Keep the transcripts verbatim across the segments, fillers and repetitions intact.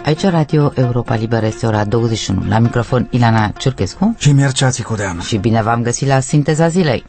Aici Radio Europa Liberă, este ora douăzeci și unu. La microfon Ilana Ciurchescu și Mircea Țicudean. Și bine v-am găsit la Sinteza Zilei.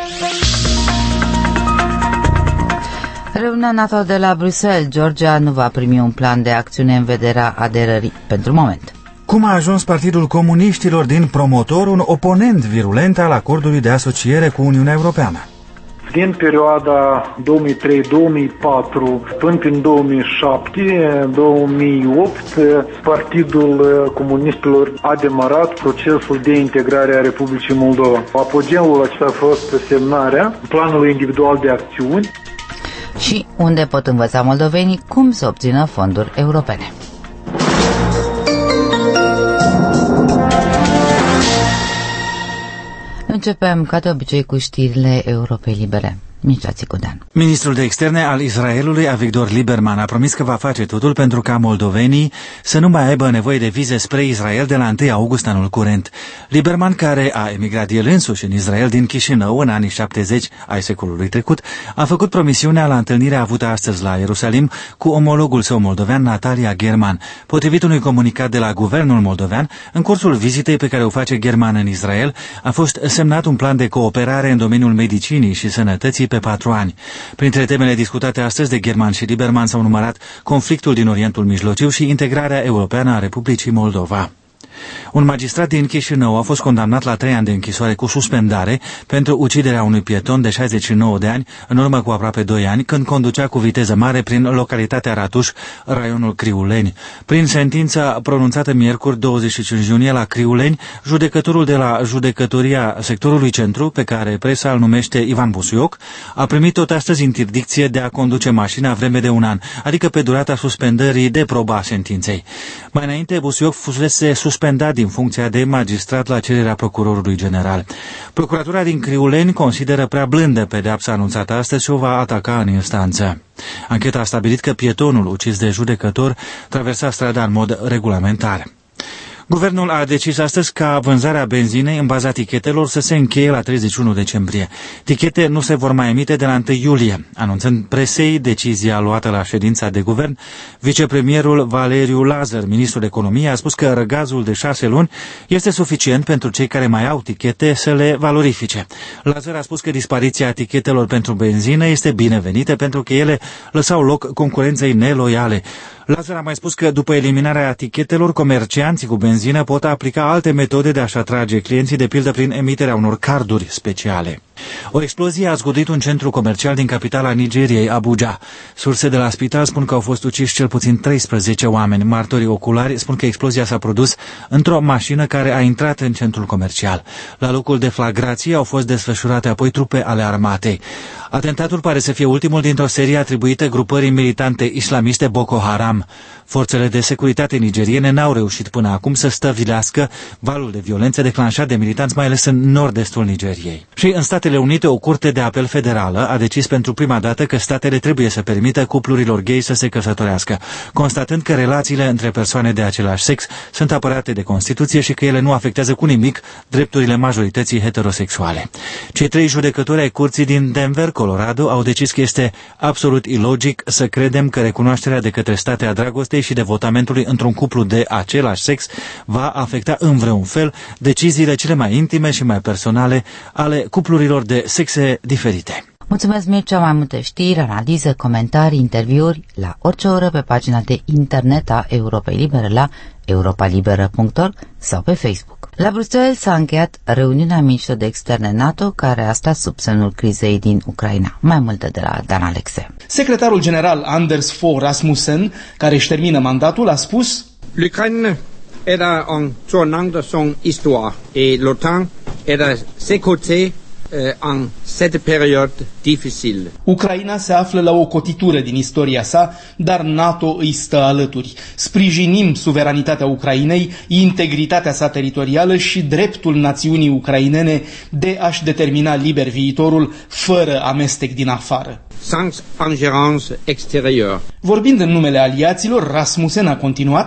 Reuniunea NATO de la Bruxelles, Georgia nu va primi un plan de acțiune în vederea aderării pentru moment. Cum a ajuns Partidul Comuniștilor din Promotor un oponent virulent al acordului de asociere cu Uniunea Europeană? Din perioada două mii trei - două mii patru până în două mii șapte - două mii opt, Partidul Comuniștilor a demarat procesul de integrare a Republicii Moldova. Apogeul acesta a fost semnarea planului individual de acțiuni. Și unde pot învăța moldovenii cum să obțină fonduri europene. Începem, ca de obicei, cu știrile Europei Libere. Mircea Țicudean. Ministrul de Externe al Israelului, Avigdor Lieberman, a promis că va face totul pentru ca moldovenii să nu mai aibă nevoie de vize spre Israel de la întâi august anul curent. Lieberman, care a emigrat el însuși în Israel din Chișinău în anii șaptezeci ai secolului trecut, a făcut promisiunea la întâlnirea avută astăzi la Ierusalim cu omologul său moldovean, Natalia German. Potrivit unui comunicat de la guvernul moldovean, în cursul vizitei pe care o face German în Israel, a fost semnat un plan de cooperare în domeniul medicinii și sănătății pe patru ani. Printre temele discutate astăzi de German și Lieberman s-au numărat conflictul din Orientul Mijlociu și integrarea europeană a Republicii Moldova. Un magistrat din Chișinău a fost condamnat la trei ani de închisoare cu suspendare pentru uciderea unui pieton de șaizeci și nouă de ani în urmă cu aproape doi ani, când conducea cu viteză mare prin localitatea Ratuș, raionul Criuleni. Prin sentința pronunțată miercuri douăzeci și cinci iunie la Criuleni, judecătorul de la judecătoria sectorului centru, pe care presa îl numește Ivan Busuioc, a primit tot astăzi interdicție de a conduce mașina vreme de un an, adică pe durata suspendării de probă a sentinței. Mai înainte, Busuioc fusese suspendat din funcția de magistrat la cererea procurorului general. Procuratura din Criuleni consideră prea blândă pedeapsa anunțată astăzi și o va ataca în instanță. Ancheta a stabilit că pietonul ucis de judecător traversa strada în mod regulamentar. Guvernul a decis astăzi ca vânzarea benzinei în baza tichetelor să se încheie la treizeci și unu decembrie. Tichete nu se vor mai emite de la întâi iulie. Anunțând presei decizia luată la ședința de guvern, vicepremierul Valeriu Lazar, ministrul economiei, a spus că răgazul de șase luni este suficient pentru cei care mai au tichete să le valorifice. Lazar a spus că dispariția tichetelor pentru benzină este binevenită pentru că ele lăsau loc concurenței neloiale. Lazar a mai spus că după eliminarea tichetelor, comercianții cu benzină pot aplica alte metode de a-și atrage clienții, de pildă prin emiterea unor carduri speciale. O explozie a zgudit un centru comercial din capitala Nigeriei, Abuja. Surse de la spital spun că au fost uciși cel puțin treisprezece oameni. Martorii oculari spun că explozia s-a produs într-o mașină care a intrat în centrul comercial. La locul deflagrației au fost desfășurate apoi trupe ale armatei. Atentatul pare să fie ultimul dintr-o serie atribuită grupării militante islamiste Boko Haram. Forțele de securitate nigeriene n-au reușit până acum să stăvilească valul de violențe declanșat de militanți, mai ales în nord-estul Nigeriei. Și în Statele Unite, o curte de apel federală a decis pentru prima dată că statele trebuie să permită cuplurilor gay să se căsătorească, constatând că relațiile între persoane de același sex sunt apărate de Constituție și că ele nu afectează cu nimic drepturile majorității heterosexuale. Cei trei judecători ai curții din Denver, Colorado, au decis că este absolut ilogic să credem că recunoașterea de către state a dragostei și devotamentului într-un cuplu de același sex va afecta în vreun fel deciziile cele mai intime și mai personale ale cuplurilor de sexe diferite. Mulțumesc, Mircea. Mai multe știri, analize, comentarii, interviuri la orice oră pe pagina de internet a Europei Libere la europa liberă punct org sau pe Facebook. La Bruxelles s-a încheiat reuniunea ministrilor de externe NATO, care a stat sub semnul crizei din Ucraina. Mai multe de la Dan Alexe. Secretarul general Anders Fogh Rasmussen, care își termină mandatul, a spus: L'Ukraine era en tournant de son histoire et l'OTAN era ses côtés în cette perioadă dificilă. Ucraina se află la o cotitură din istoria sa, dar NATO îi stă alături. Sprijinim suveranitatea Ucrainei, integritatea sa teritorială și dreptul națiunii ucrainene de a-și determina liber viitorul, fără amestec din afară. Sans ingérence extérieure. Vorbind în numele aliaților, Rasmussen a continuat: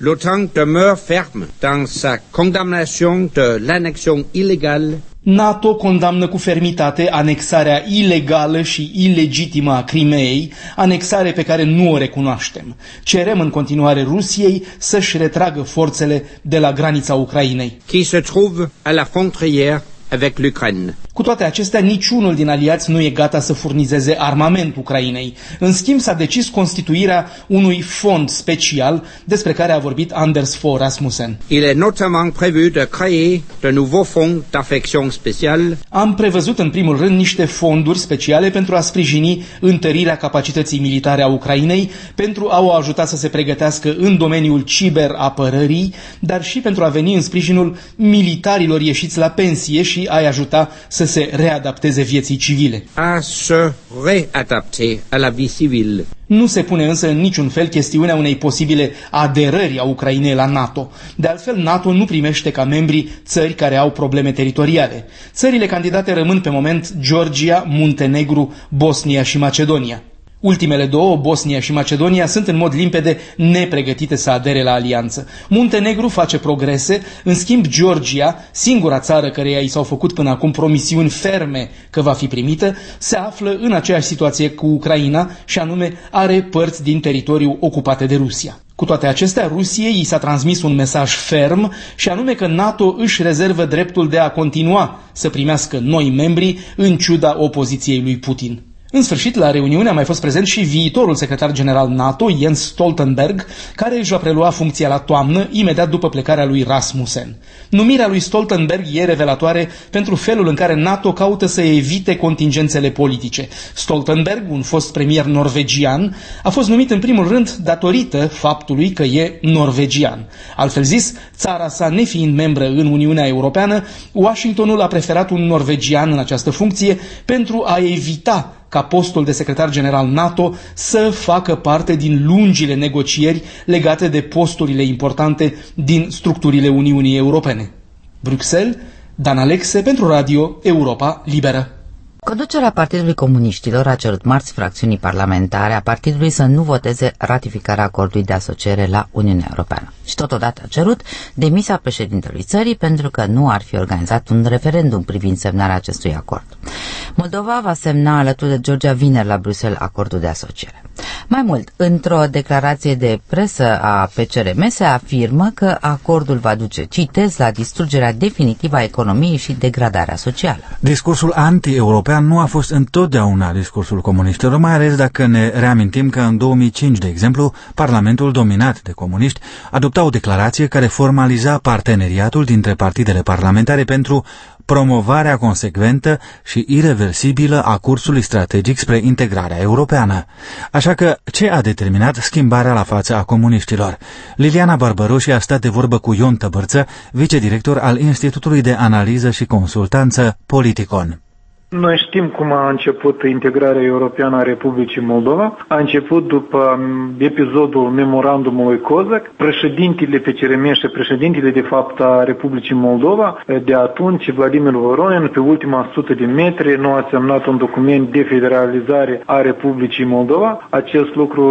L'OTAN demeure ferme dans sa condamnation de l'annexion illégale. NATO condamnă cu fermitate anexarea ilegală și ilegitimă a Crimeei, anexare pe care nu o recunoaștem. Cerem în continuare Rusiei să-și retragă forțele de la granița Ucrainei. Qui se trouve à la frontière avec l'Ukraine. Cu toate acestea, niciunul din aliați nu e gata să furnizeze armament Ucrainei. În schimb, s-a decis constituirea unui fond special despre care a vorbit Anders Fogh Rasmussen. Il est notamment prévu de créer de nouveaux fonds d'affection spéciale. Am prevăzut în primul rând niște fonduri speciale pentru a sprijini întărirea capacității militare a Ucrainei, pentru a o ajuta să se pregătească în domeniul ciberapărării, dar și pentru a veni în sprijinul militarilor ieșiți la pensie și a-i ajuta să se readapteze vieții civile. À se réadapter à la vie civile. Nu se pune însă în niciun fel chestiunea unei posibile aderări a Ucrainei la NATO. De altfel, NATO nu primește ca membri țări care au probleme teritoriale. Țările candidate rămân pe moment Georgia, Muntenegru, Bosnia și Macedonia. Ultimele două, Bosnia și Macedonia, sunt în mod limpede nepregătite să adere la alianță. Muntenegru face progrese, în schimb Georgia, singura țară căreia i s-au făcut până acum promisiuni ferme că va fi primită, se află în aceeași situație cu Ucraina și anume are părți din teritoriu ocupate de Rusia. Cu toate acestea, Rusiei i s-a transmis un mesaj ferm și anume că NATO își rezervă dreptul de a continua să primească noi membri în ciuda opoziției lui Putin. În sfârșit, la reuniune a mai fost prezent și viitorul secretar general NATO, Jens Stoltenberg, care își va prelua funcția la toamnă, imediat după plecarea lui Rasmussen. Numirea lui Stoltenberg e revelatoare pentru felul în care NATO caută să evite contingențele politice. Stoltenberg, un fost premier norvegian, a fost numit în primul rând datorită faptului că e norvegian. Altfel zis, țara sa nefiind membră în Uniunea Europeană, Washingtonul a preferat un norvegian în această funcție pentru a evita ca postul de secretar general NATO să facă parte din lungile negocieri legate de posturile importante din structurile Uniunii Europene. Bruxelles, Dan Alexe pentru Radio Europa Liberă. Conducerea Partidului Comuniștilor a cerut marți fracțiunii parlamentare a partidului să nu voteze ratificarea acordului de asociere la Uniunea Europeană și totodată a cerut demisia președintelui țării pentru că nu ar fi organizat un referendum privind semnarea acestui acord. Moldova va semna alături de Georgia vineri la Bruxelles acordul de asociere. Mai mult, într-o declarație de presă a P C R M se afirmă că acordul va duce, citez, la distrugerea definitivă a economiei și degradarea socială. Discursul anti-european nu a fost întotdeauna discursul comuniștilor, mai ales dacă ne reamintim că în două mii cinci, de exemplu, Parlamentul dominat de comuniști adopta o declarație care formaliza parteneriatul dintre partidele parlamentare pentru promovarea consecventă și ireversibilă a cursului strategic spre integrarea europeană. Așa că, ce a determinat schimbarea la față a comuniștilor? Liliana Barbaroși a stat de vorbă cu Ion Tăbărță, vicedirector al Institutului de Analiză și Consultanță Politicon. Noi știm cum a început integrarea europeană a Republicii Moldova. A început după episodul memorandumului Cozac. Președintele P C R M și președintele, de fapt, a Republicii Moldova, de atunci, Vladimir Voronin, pe ultima sută de metri, nu a semnat un document de federalizare a Republicii Moldova. Acest lucru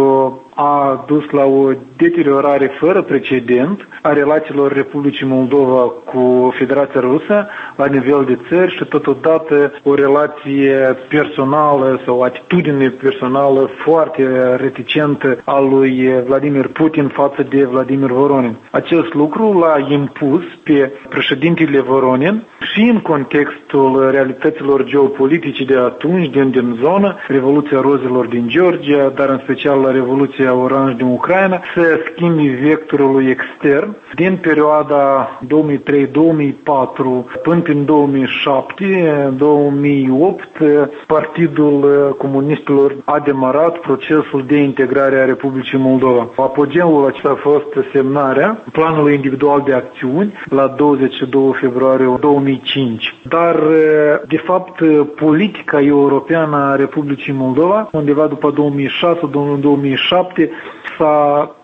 a dus la o deteriorare fără precedent a relațiilor Republicii Moldova cu Federația Rusă la nivel de țări și totodată o relație personală sau atitudine personală foarte reticentă a lui Vladimir Putin față de Vladimir Voronin. Acest lucru l-a impus pe președintele Voronin și în contextul realităților geopolitice de atunci, din, din zonă, Revoluția Rozilor din Georgia, dar în special la Revoluția Oranj din Ucraina, să schimbi vectorul extern din perioada două mii trei două mii patru până în două mii șapte două mii opt, Partidul Comunistilor a demarat procesul de integrare a Republicii Moldova. Apogeul acesta a fost semnarea planului individual de acțiuni la douăzeci și doi februarie două mii cinci. Dar, de fapt, politica europeană a Republicii Moldova, undeva după două mii șase două mii șapte, s-a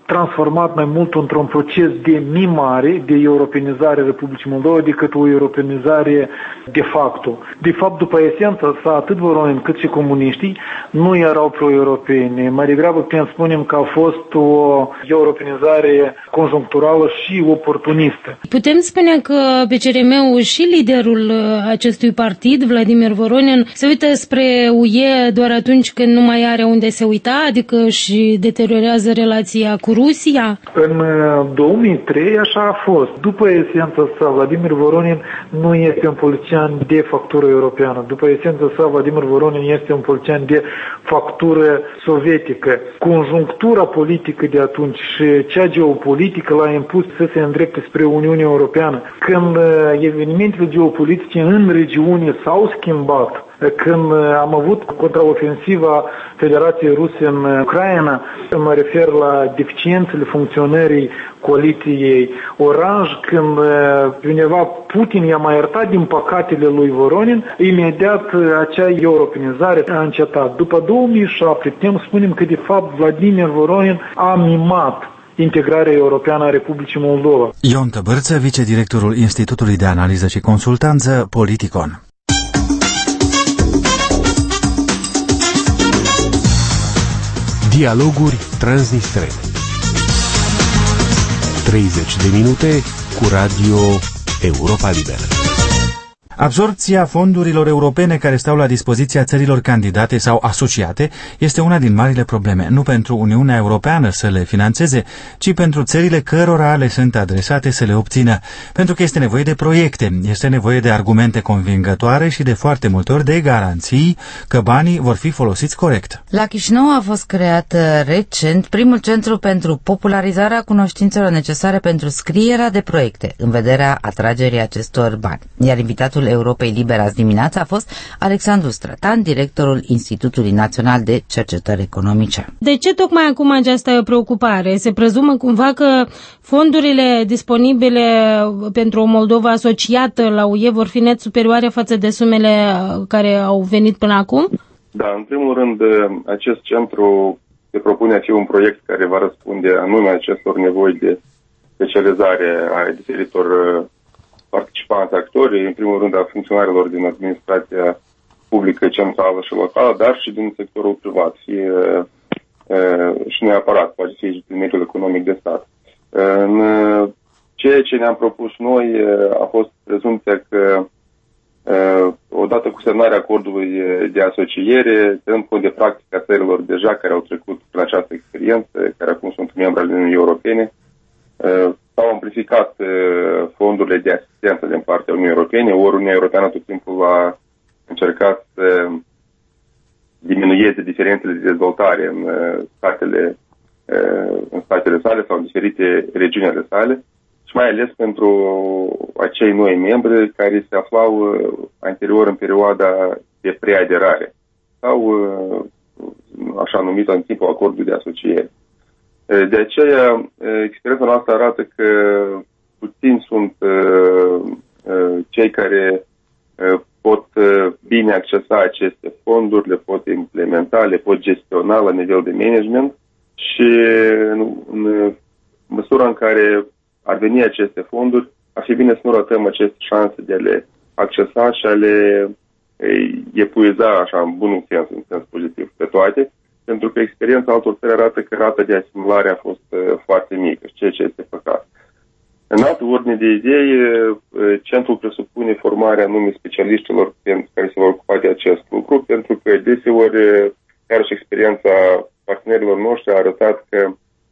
transformat mai mult într-un proces de mimare, de europenizare a Republicii Moldova decât o europenizare de facto. De fapt, după esența sa, atât Voronin cât și comuniștii nu erau pro-europeni. Mai degrabă putem spune că a fost o europenizare conjuncturală și oportunistă. Putem spune că P C R M-ul și liderul acestui partid, Vladimir Voronin, se uită spre U E doar atunci când nu mai are unde se uita, adică și deteriorează relația cu Rusia? În două mii trei așa a fost. După esența sa, Vladimir Voronin nu este un politician de factură europeană. După esența sa, Vladimir Voronin este un politician de factură sovietică. Conjunctura politică de atunci și cea geopolitică l-a impus să se îndrepte spre Uniunea Europeană. Când evenimentele geopolitice în regiune s-au schimbat, când am avut contraofensiva Federației Ruse în Ucraina, mă refer la deficiențele funcționării coaliției Orange, când undeva Putin i-a mai iertat din păcatele lui Voronin, imediat acea europenizare a încetat. După două mii șapte putem spune că de fapt Vladimir Voronin a mimat integrarea europeană a Republicii Moldova. Ion Tăbărță, vicedirectorul Institutului de Analiză și Consultanță Politicon. Dialoguri transnistrene. treizeci de minute cu Radio Europa Liberă. Absorbția fondurilor europene care stau la dispoziția țărilor candidate sau asociate este una din marile probleme, nu pentru Uniunea Europeană să le finanțeze, ci pentru țările cărora le sunt adresate să le obțină, pentru că este nevoie de proiecte, este nevoie de argumente convingătoare și de foarte multe ori de garanții că banii vor fi folosiți corect. La Chișinău a fost creat recent primul centru pentru popularizarea cunoștințelor necesare pentru scrierea de proiecte, în vederea atragerii acestor bani. Iar invitatul Europei Libere azi dimineața a fost Alexandru Strătan, directorul Institutului Național de Cercetări Economice. De ce tocmai acum această preocupare? Se prezumă cumva că fondurile disponibile pentru o Moldova asociată la U E vor fi net superioare față de sumele care au venit până acum? Da, în primul rând, acest centru se propune a fi un proiect care va răspunde anume acestor nevoi de specializare a diferitor participanți, actori, în primul rând a funcționarilor din administrația publică, centrală și locală, dar și din sectorul privat, fie și neapărat, poate fi din mediul economic de stat. În ceea ce ne-am propus noi a fost prezumția că odată cu semnarea acordului de asociere, ținând cont de practica țărilor deja care au trecut prin această experiență, care acum sunt membri ale Uniunii Europene, s-au amplificat fondurile de asistență din partea Uniunii Europene, ori Uniunea Europeană tot timpul a încercat să diminueze diferențele de dezvoltare în statele, în statele sale sau în diferite regiuni ale sale și mai ales pentru acei noi membri care se aflau anterior în perioada de preaderare sau așa numită în timpul acordului de asociere. De aceea, experiența noastră arată că puțini sunt cei care pot bine accesa aceste fonduri, le pot implementa, le pot gestiona la nivel de management și în măsura în care ar veni aceste fonduri, ar fi bine să nu ratăm aceste șanse de a le accesa și a le epuiza așa în bunul sens, în sens pozitiv, pe toate, pentru că experiența altor țări arată că rata de asimilare a fost uh, foarte mică, ceea ce este păcat. În altă ordine de idei, uh, centrul presupune formarea anume specialiștilor care se vor ocupa de acest lucru, pentru că deseori, uh, chiar și experiența partenerilor noștri a arătat că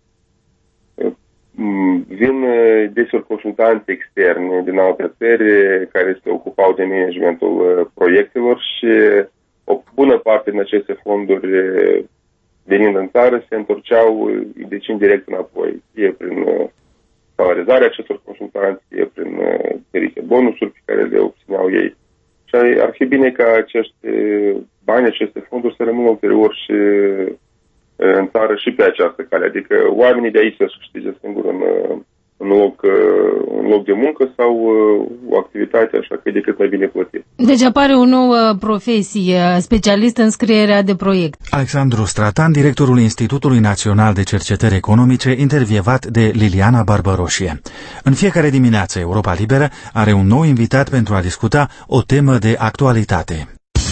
uh, vin uh, deseori consultanți externi din alte țări care se ocupau de managementul uh, proiectelor și o bună parte din aceste fonduri uh, venind în țară, se întorceau, deci indirect înapoi, fie prin uh, salarizarea acestor consultanți, fie prin uh, diferite bonusuri pe care le obțineau ei. Și ar fi bine ca acești bani, aceste fonduri să rămână ulterior și uh, în țară și pe această cale. Adică oamenii de aici să câștige singur în, uh, un loc, un loc de muncă sau o activitate așa cât de cât mai bine plătit. Deci apare o nouă profesie, specialist în scrierea de proiect. Alexandru Stratan, directorul Institutului Național de Cercetări Economice, intervievat de Liliana Barbăroșie. În fiecare dimineață, Europa Liberă are un nou invitat pentru a discuta o temă de actualitate.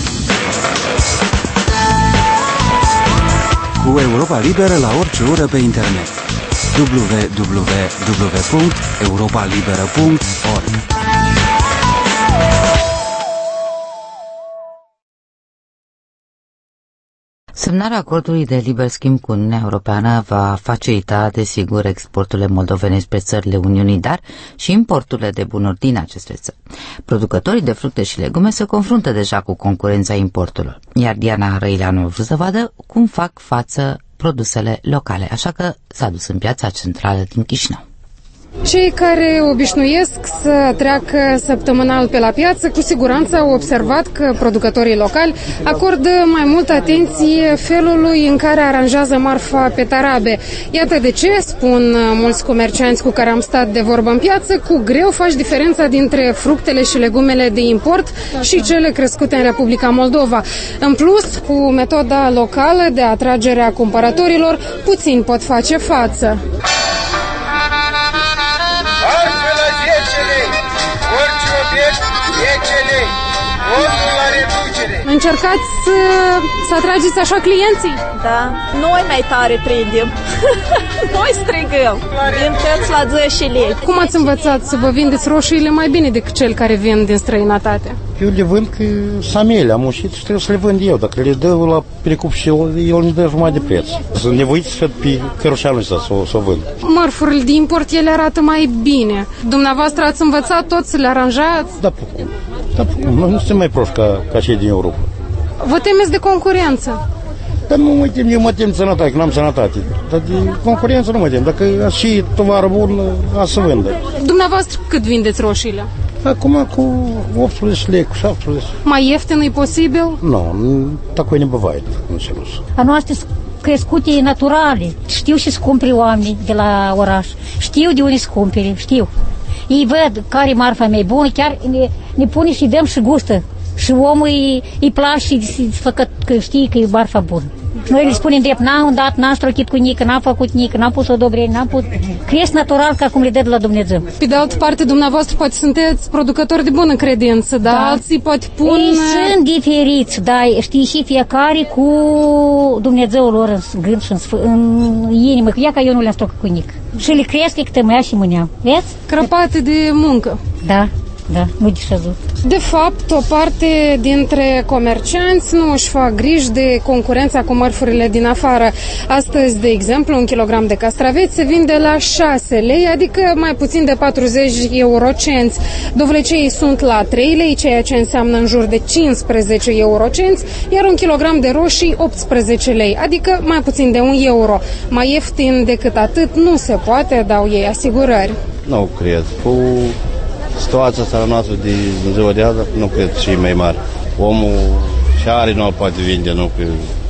Cu Europa Liberă la orice oră pe internet. w w w punct europa liberă punct org Semnarea acordului de liber schimb cu Uniunea Europeană va facilita, desigur, exporturile moldovene spre țările Uniunii, dar și importurile de bunuri din aceste țări. Producătorii de fructe și legume se confruntă deja cu concurența importurilor, iar Diana Răileanu a vrut să vadă cum fac față produsele locale, așa că s-a dus în piața centrală din Chișinău. Cei care obișnuiesc să treacă săptămânal pe la piață, cu siguranță au observat că producătorii locali acordă mai multă atenție felului în care aranjează marfa pe tarabe. Iată de ce, spun mulți comercianți cu care am stat de vorbă în piață, cu greu faci diferența dintre fructele și legumele de import și cele crescute în Republica Moldova. În plus, cu metoda locală de atragere a cumpărătorilor, puțini pot face față. Încercați să, să atrageți așa clienții? Da, noi mai tare prindem. Noi strigăm. Vindeți la zece lei. Cum ați învățat să vă vindeți roșiile mai bine decât cel care vin din străinătate? Eu le vând că samele, am mușit și trebuie să le vând eu. Dacă le dă la precup și el, el ne dă jumătate de preț. Sunt nevoit să pe cărușalul ăsta să, să o vând. Mărfurile de import, ele arată mai bine. Dumneavoastră ați învățat tot să le aranjați? Da, cum? Da, cum? Noi nu suntem mai proști ca, ca cei din Europa. Vă temeți de concurență? Dar nu mă tem, eu mă tem de sănătate, că n-am sănătate. Dar de concurență nu mă tem. Dacă și tovară bun, a să vândă. Dumneavoastră cât vindeți roșiile? Acum cu optsprezece lei, cu șaptesprezece. Mai ieftin e posibil? Nu, такое не бывает în Селус. A noastre crescute naturale. Știu și să cumpere oameni de la oraș. Știu de unde să cumpere, știu. Ei văd care e marfa mai bună, chiar ne, ne pune și dăm și gustă. Și omul îi, îi place și făcă că știe că e marfa bună. Noi le spunem drept, n-am dat, n-am strochit cu nică, n-am făcut nică, n-am pus o dobrenie, n-am pus... Cresc natural ca cum le dă de la Dumnezeu. Pe de altă parte, dumneavoastră poate sunteți producători de bună credință, dar da. Alții poate pun... Ei sunt diferiți, dar știi și fiecare cu Dumnezeul lor în gând și în, sf- în inimă. Ia ca eu nu le-am strocat cu nică. Și le cresc că tămâia și mâneau. Vezi? Crăpate de muncă. Da. Da, nu dișezut. De fapt, o parte dintre comercianți nu își fac griji de concurența cu mărfurile din afară. Astăzi, de exemplu, un kilogram de castraveți se vinde la șase lei, adică mai puțin de patruzeci eurocenți. Dovleceii sunt la trei lei, ceea ce înseamnă în jur de cincisprezece eurocenți, iar un kilogram de roșii optsprezece lei, adică mai puțin de un euro. Mai ieftin decât atât nu se poate, dau ei asigurări. Nu cred. Cu situația asta noastră de în ziua de azi, nu cred și mai mare. Omul și are nu poate vinde, nu că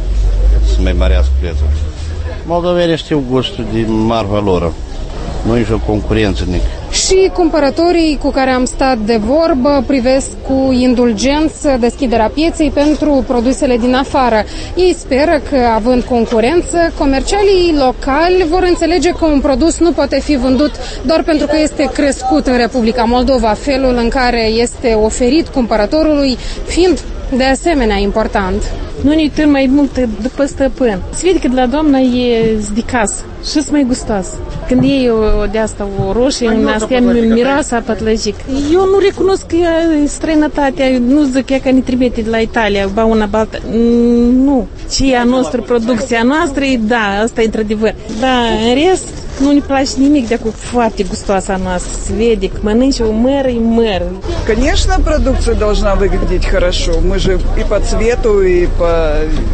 să mai mărească prețul. Moldovenii știu gustul de marfa lor. Nu e o concurență nici. Și cumpărătorii cu care am stat de vorbă privesc cu indulgență deschiderea pieței pentru produsele din afară. Ei speră că, având concurență, comercialii locali vor înțelege că un produs nu poate fi vândut doar pentru că este crescut în Republica Moldova, felul în care este oferit cumpărătorului fiind de asemenea important. Nu ne uităm mai mult după stăpân. Se vede că de la doamna e de casă și mai gustoasă. Când iei o, de asta o roșie, în astea miroasă a pătlăjic. Eu nu recunosc că e străinătatea, nu zic că ne trimite de la Italia, ba una, ba alta. Nu. Ce e a noastră, producția noastră, da, asta e într-adevăr. Da, în rest, nu ne place nimic de acum, foarte gustoasă a noastră. Se vede că mănânci o măr, e măr. Конечно, продукция должна выглядеть хорошо. Мы же и по цвету, и по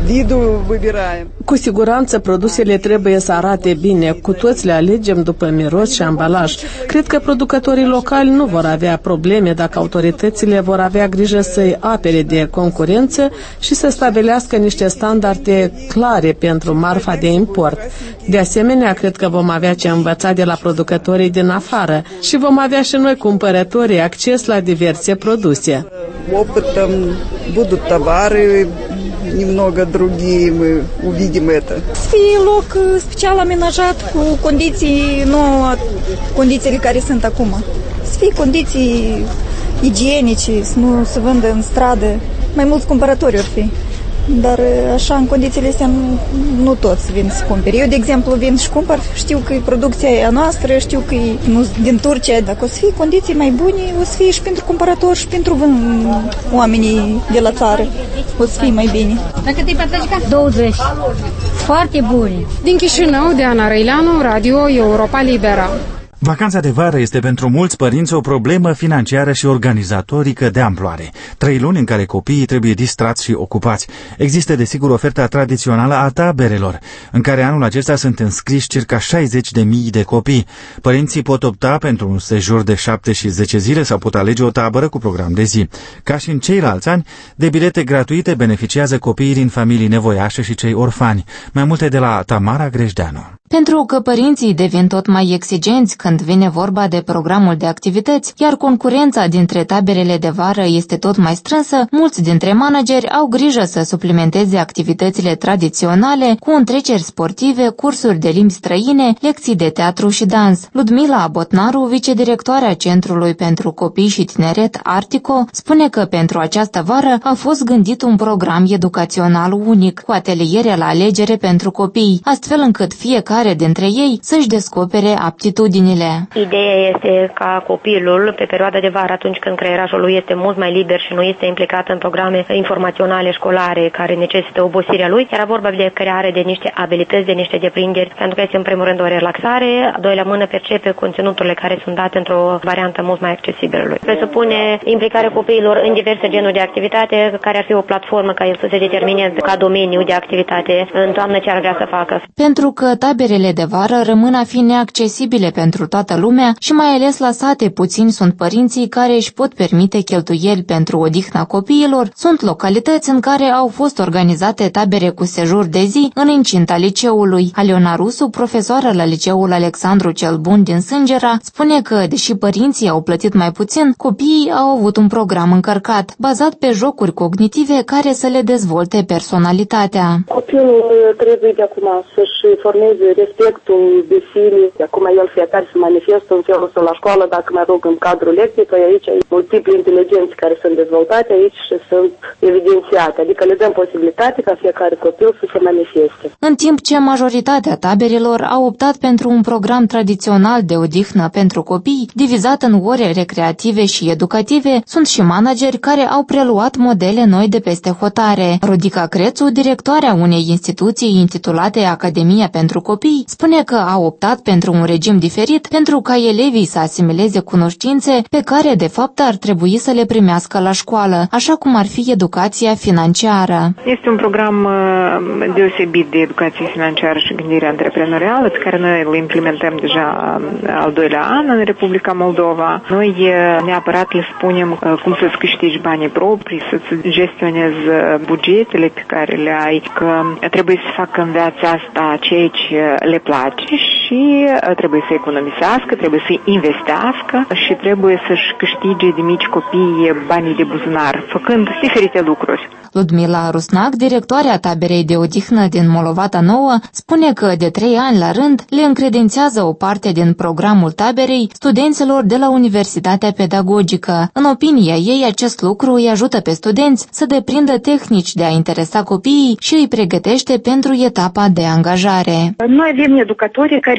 виду выбираем. Cu siguranță produsele trebuie să arate bine, cu toți le alegem după miros și ambalaj. Cred că producătorii locali nu vor avea probleme dacă autoritățile vor avea grijă să-i apere de concurență și să stabilească niște standarde clare pentru marfa de import. De asemenea, cred că vom avea ce învăța de la producătorii din afară și vom avea și noi cumpărătorii acces la diverse produse. Опытом будут товары немного другие, мы увидим это. Să fie loc special amenajat cu condiții, nu condițiile care sunt acum. Să fie condiții igienice, să nu se vândă în stradă. Mai mulți cumpărători ar fi. Dar așa, în condițiile astea, nu, nu toți vin să cumpere. Eu, de exemplu, vin și cumpăr, știu că e producția a noastră, știu că e nu, din Turcia. Dacă o să fie condiții mai bune, o să fie și pentru cumpărători și pentru vân, oamenii de la țară. O să fie mai bine. Dacă te-ai pătrăcica? douăzeci. Foarte bune. Din Chișinău, Diana Răileanu, Radio Europa Libera. Vacanța de vară este pentru mulți părinți o problemă financiară și organizatorică de amploare. Trei luni în care copiii trebuie distrați și ocupați. Există, desigur, oferta tradițională a taberelor, în care anul acesta sunt înscriși circa șaizeci de mii de copii. Părinții pot opta pentru un sejur de șapte și zece zile sau pot alege o tabără cu program de zi. Ca și în ceilalți ani, de bilete gratuite beneficiază copiii din familii nevoiașe și cei orfani. Mai multe de la Tamara Grejdeanu. Pentru că părinții devin tot mai exigenți când vine vorba de programul de activități, iar concurența dintre taberele de vară este tot mai strânsă, mulți dintre manageri au grijă să suplimenteze activitățile tradiționale cu întreceri sportive, cursuri de limbi străine, lecții de teatru și dans. Ludmila Botnaru, vicedirectoarea Centrului pentru Copii și Tineret Artico, spune că pentru această vară a fost gândit un program educațional unic, cu ateliere la alegere pentru copii, astfel încât fiecare dintre ei să-și descopere aptitudinile. Ideea este ca copilul, pe perioada de vară, atunci când creierajul lui este mult mai liber și nu este implicat în programe informaționale școlare care necesită obosirea lui, era vorba de creare de niște abilități, de niște deprinderi, pentru că este în primul rând o relaxare, a doilea mână percepe conținuturile care sunt date într-o variantă mult mai accesibilă lui. Presupune implicarea copiilor în diverse genuri de activitate, care ar fi o platformă ca el să se determine ca domeniu de activitate în toamnă ce ar vrea să facă. Pentru că taberele de vară rămân a fi neaccesibile pentru toată lumea și mai ales la sate puțini sunt părinții care își pot permite cheltuieli pentru odihna copiilor, sunt localități în care au fost organizate tabere cu sejur de zi în incinta liceului. Aliona Rusu, profesoară la liceul Alexandru cel Bun din Sângera, spune că, deși părinții au plătit mai puțin, copiii au avut un program încărcat, bazat pe jocuri cognitive care să le dezvolte personalitatea. Copilul trebuie de acum să-și formeze respectul de sine, de acum el fiecare se manifestă în felul său la școală, dacă mă rog în cadrul lecției, că aici ai multiple inteligențe care sunt dezvoltate aici și sunt evidențiate, adică le dăm posibilitate ca fiecare copil să se manifeste. În timp ce majoritatea taberelor au optat pentru un program tradițional de odihnă pentru copii, divizat în ore recreative și educative, sunt și manageri care au preluat modele noi de peste hotare. Rodica Crețu, directoarea unei instituții intitulate Academia pentru Copii, spune că a optat pentru un regim diferit pentru ca elevii să asimileze cunoștințe pe care de fapt ar trebui să le primească la școală, așa cum ar fi educația financiară. Este un program deosebit de educație financiară și gândire antreprenorială pe care noi îl implementăm deja al doilea an în Republica Moldova. Noi neapărat le spunem cum să-ți câștigi banii proprii, să-ți gestionezi bugetele pe care le ai, că trebuie să facă în viața asta ceea ce le place și trebuie să economisească, trebuie să investească și trebuie să-și câștige de mici copii banii de buzunar, făcând diferite lucruri. Ludmila Rusnac, directoarea taberei de odihnă din Molovata Nouă, spune că de trei ani la rând le încredințează o parte din programul taberei studenților de la Universitatea Pedagogică. În opinia ei, acest lucru îi ajută pe studenți să deprindă tehnici de a interesa copiii și îi pregătește pentru etapa de angajare. Noi avem educatori care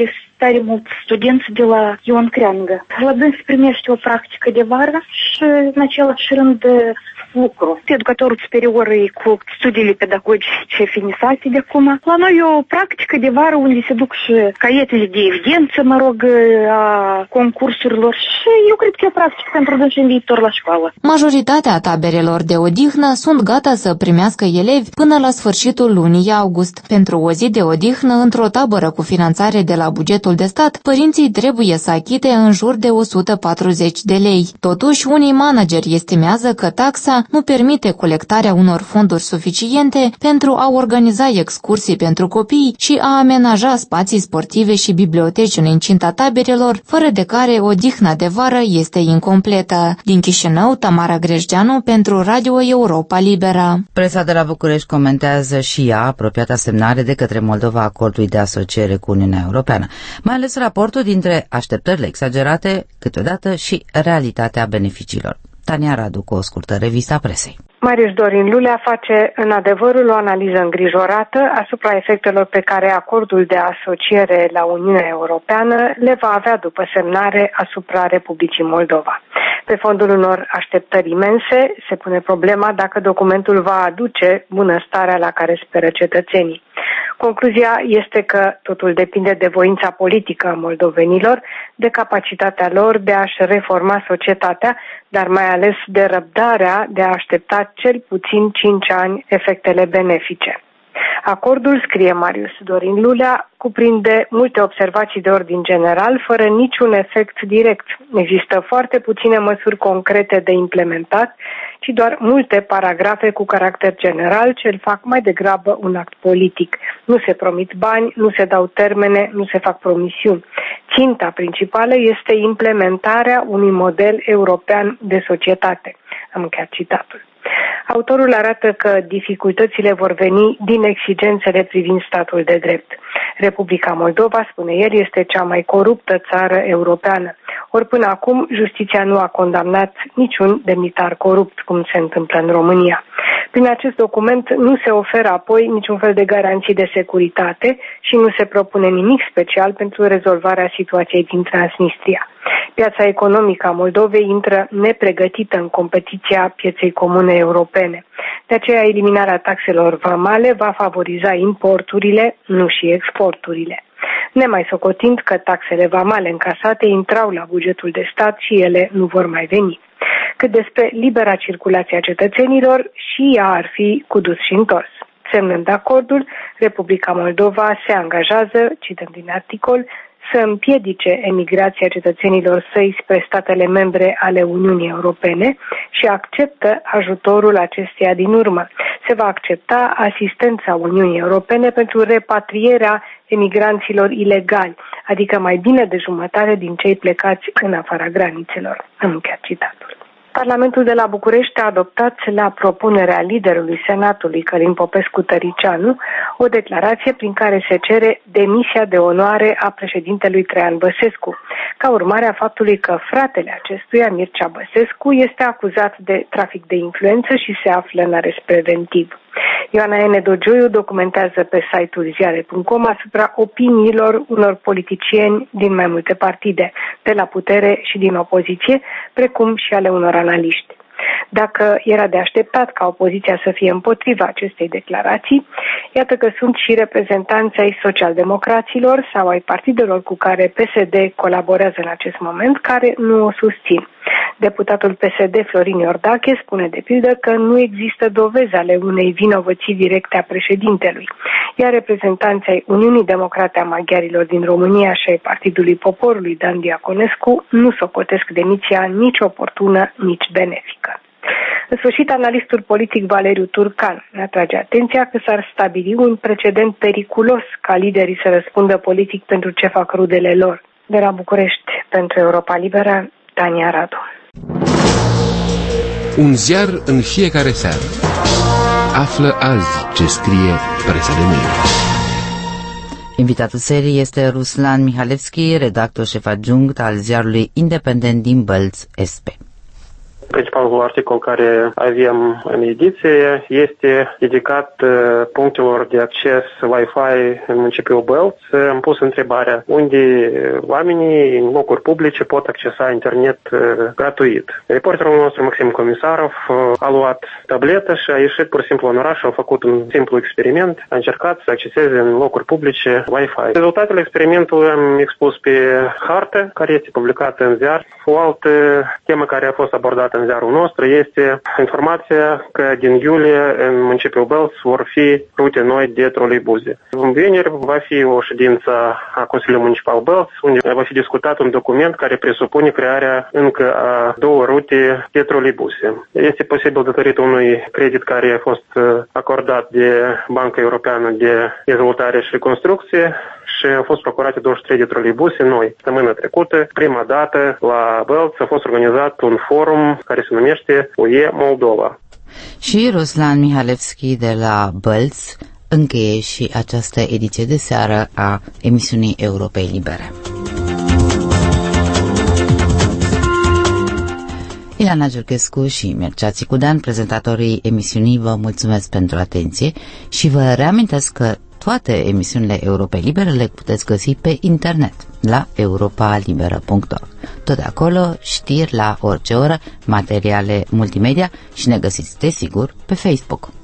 tare mulți studenți de la Ion Creangă. La dâns primește o practică de vară și în același rând lucru. Educatorul superior e cu studiile pedagogice finisate de acum. La noi e o practică de vară unde se duc și caietele de evidență, mă rog, a concursurilor și eu cred că e o practică pentru dânsi în viitor la școală. Majoritatea taberelor de odihnă sunt gata să primească elevi până la sfârșitul lunii august. Pentru o zi de odihnă într-o tabără cu finanțare de la bugetul de stat, părinții trebuie să achite în jur de o sută patruzeci de lei. Totuși, unii manageri estimează că taxa nu permite colectarea unor fonduri suficiente pentru a organiza excursii pentru copii și a amenaja spații sportive și biblioteci în incinta taberelor, fără de care odihna de vară este incompletă. Din Chișinău, Tamara Grejdeanu pentru Radio Europa Liberă. Presa de la București comentează și ea apropiata semnare de către Moldova acordului de asociere cu Uniunea Europeană, mai ales raportul dintre așteptările exagerate câteodată și realitatea beneficiilor. Tania Radu cu o scurtă revistă a presei. Marius Dorin Lulea face în adevărul o analiză îngrijorată asupra efectelor pe care acordul de asociere la Uniunea Europeană le va avea după semnare asupra Republicii Moldova. Pe fondul unor așteptări imense se pune problema dacă documentul va aduce bunăstarea la care speră cetățenii. Concluzia este că totul depinde de voința politică a moldovenilor, de capacitatea lor de a-și reforma societatea, dar mai ales de răbdarea de a aștepta cel puțin cinci ani efectele benefice. Acordul, scrie Marius Dorin Lulea, cuprinde multe observații de ordin general, fără niciun efect direct. Există foarte puține măsuri concrete de implementat, ci doar multe paragrafe cu caracter general ce îl fac mai degrabă un act politic. Nu se promit bani, nu se dau termene, nu se fac promisiuni. Ținta principală este implementarea unui model european de societate. Am încheiat citatul. Autorul arată că dificultățile vor veni din exigențele privind statul de drept. Republica Moldova, spune el, este cea mai coruptă țară europeană. Ori până acum, justiția nu a condamnat niciun demnitar corupt, cum se întâmplă în România. Prin acest document nu se oferă apoi niciun fel de garanții de securitate și nu se propune nimic special pentru rezolvarea situației din Transnistria. Piața economică a Moldovei intră nepregătită în competiția pieței comune europene. De aceea, eliminarea taxelor vamale va favoriza importurile, nu și exporturile. Nemai socotind că taxele vamale încasate intrau la bugetul de stat și ele nu vor mai veni. Cât despre libera circulație a cetățenilor, și ea ar fi cu dus și întors. Semnând acordul, Republica Moldova se angajează, cităm din articol, să împiedice emigrația cetățenilor săi spre statele membre ale Uniunii Europene și acceptă ajutorul acesteia din urmă. Se va accepta asistența Uniunii Europene pentru repatrierea emigranților ilegali, adică mai bine de jumătate din cei plecați în afara granițelor. Am încheiat citatul. Parlamentul de la București a adoptat la propunerea liderului Senatului, Călin Popescu-Tăricianu, o declarație prin care se cere demisia de onoare a președintelui Traian Băsescu, ca urmare a faptului că fratele acestuia, Mircea Băsescu, este acuzat de trafic de influență și se află în arest preventiv. Ioana N. Dogioiu documentează pe site-ul ziare punct com asupra opiniilor unor politicieni din mai multe partide, de la putere și din opoziție, precum și ale unor analiști. Dacă era de așteptat ca opoziția să fie împotriva acestei declarații, iată că sunt și reprezentanți ai socialdemocraților sau ai partidelor cu care P S D colaborează în acest moment, care nu o susțin. Deputatul P S D Florin Iordache spune de pildă că nu există dovezi ale unei vinovății directe a președintelui, iar reprezentanții ai Uniunii Democrate a Maghiarilor din România și ai Partidului Poporului Dan Diaconescu nu socotesc demisia nici oportună, nici benefică. În sfârșit, analistul politic Valeriu Turcan atrage atenția că s-ar stabili un precedent periculos ca liderii să răspundă politic pentru ce fac rudele lor. De la București, pentru Europa Liberă, Tania Radu. Un ziar în fiecare seară. Află azi ce scrie presa de mâine. Invitatul serii este Ruslan Mihalevski, redactor șef adjunct al ziarului independent din Bălți S P. Principalul articol care avem în ediție este dedicat punctelor de acces Wi-Fi în municipiul Bălți. Am pus întrebarea unde oamenii în locuri publice pot accesa internet gratuit. Reporterul nostru, Maxim Comisarov, a luat tabletă și a ieșit pur și simplu în oraș, a făcut un simplu experiment, a încercat să acceseze în locuri publice Wi-Fi. Rezultatele experimentului am expus pe hartă, care este publicată în ziar. O altă temă care a fost abordată în ziarul nostru este informația că din iulie în municipiul Bălți vor fi rute noi de troleibuze. În vineri va fi o ședință a Consiliului Municipal Bălți, unde va fi discutat un document care presupune crearea încă a două rute de troleibuse. Este posibil datorită unui credit care a fost acordat de Banca Europeană de Dezvoltare și Reconstrucție și au fost procurate douăzeci și trei de troleibuse noi. Săptămâna trecută, prima dată, la Bălți a fost organizat un forum care se numește U E Moldova. Și Ruslan Mihalevski de la Bălți încheie și această ediție de seară a emisiunii Europei Libere. Ileana Giurchescu și Mircea Țicudean, prezentatorii emisiunii, vă mulțumesc pentru atenție și vă reamintesc că toate emisiunile Europei Libere le puteți găsi pe internet la europa liberă punct org. Tot de acolo, știri la orice oră, materiale multimedia și ne găsiți, desigur, pe Facebook.